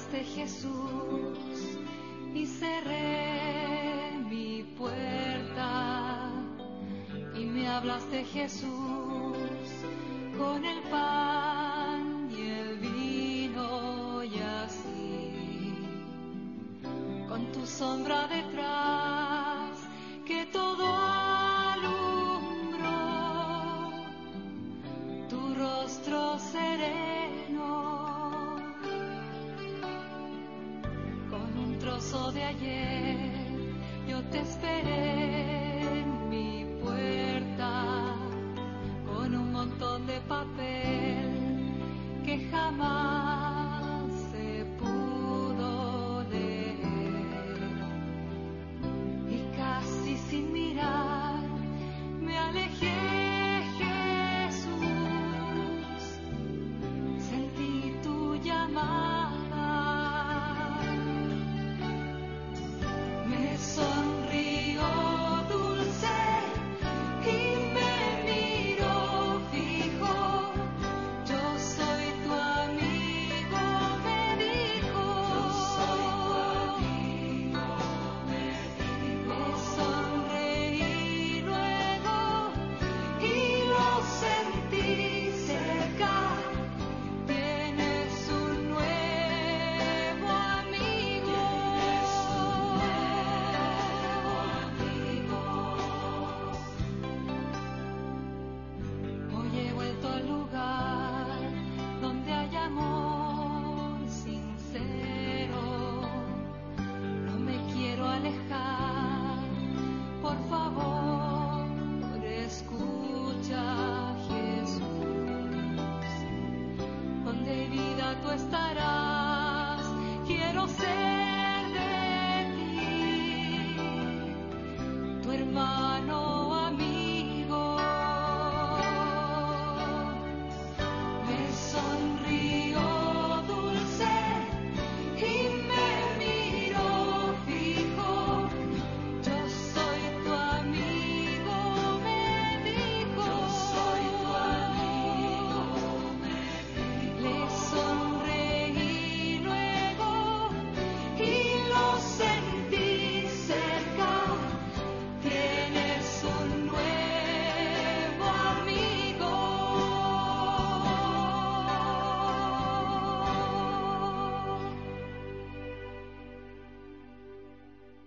hablaste, Jesús, y cerré mi puerta. Y me hablaste, Jesús, con el pan y el vino, y así, con tu sombra detrás, que todo alumbró, tu rostro sereno, con un trozo de ayer, yo te esperé en mi puerta, con un montón de papel que jamás se pudo leer, y casi sin mirar me alejé, Jesús, sentí tu llamada, me sonrió dulce y me miró fijo. Yo soy tu amigo, me dijo. Yo soy tu amigo, me dijo. Me sonreí luego y lo sentí cerca. Tienes un nuevo amigo. Hoy he vuelto al lugar donde hay amor sincero. No me quiero alejar, por favor, escucha, Jesús. Donde vida tú estarás, quiero ser de ti, tu hermano.